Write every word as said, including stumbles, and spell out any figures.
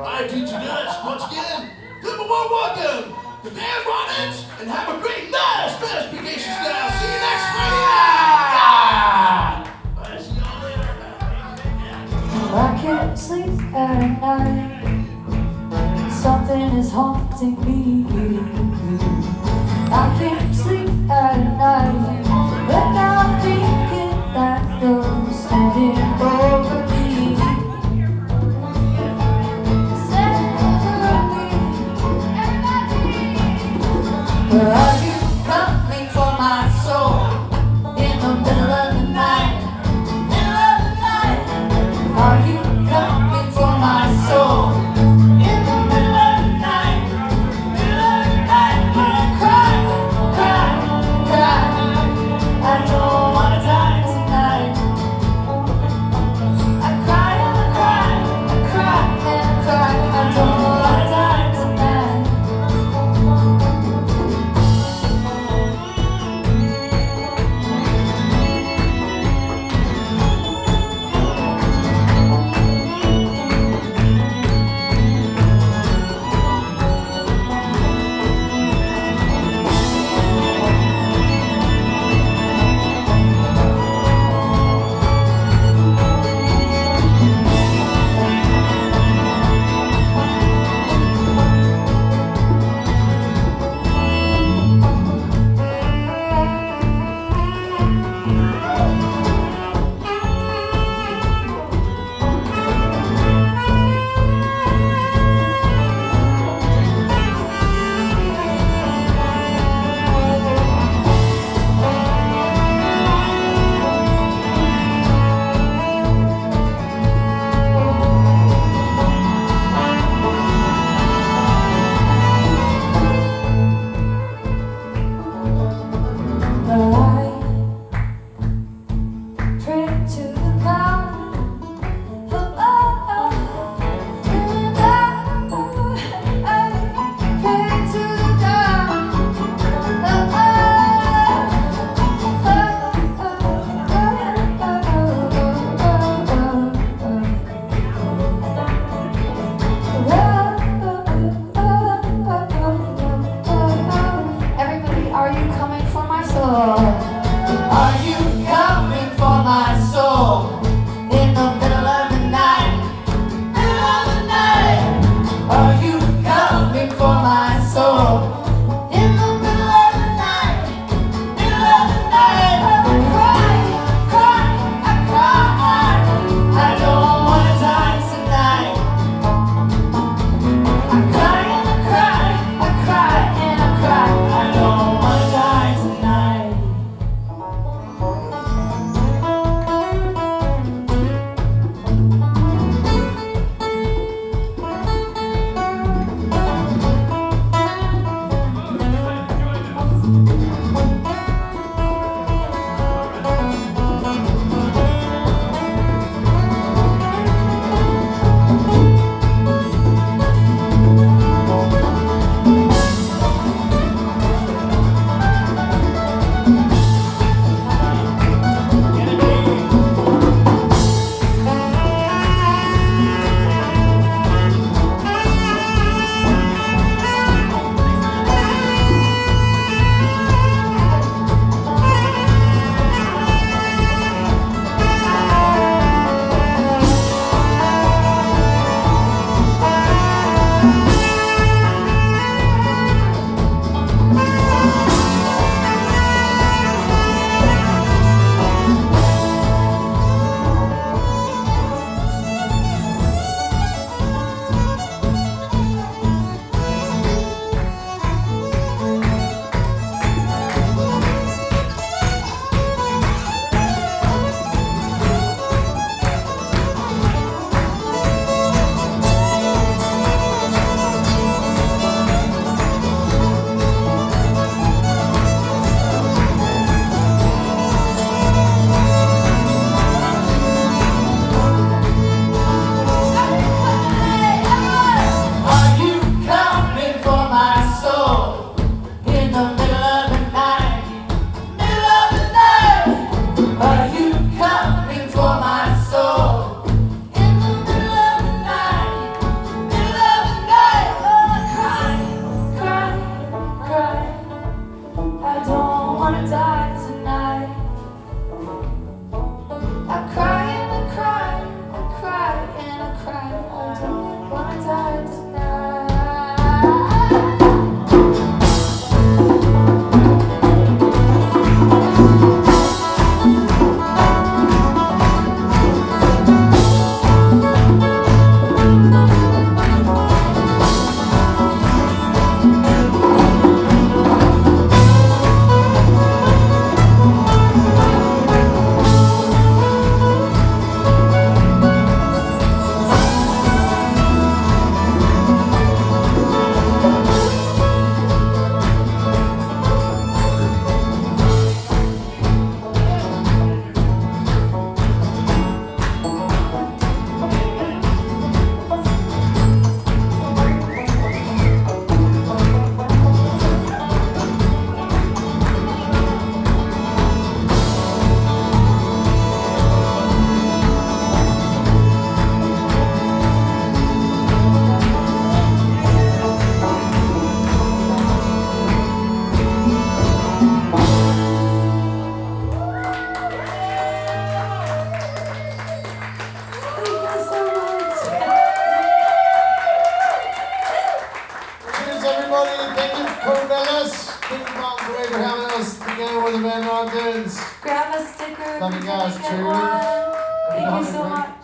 I teach you this once again. Good warm welcome to Van Ronnet, and have a great night. Specifications now. See you next Friday night. Bye. See y'all later. I can't sleep at night. Something is haunting me. I can't sleep at night without thinking that you're standing over me. Where are you coming for my soul? In the middle of the night, middle of the night. Are you coming for my soul? In the middle of the night, middle of the night. everybody. Thank you, Cornelis. Thank you, Mom, for having us together with the Van Rondens. Grab a sticker. Love you guys. Get Cheers. one. Thank you so much.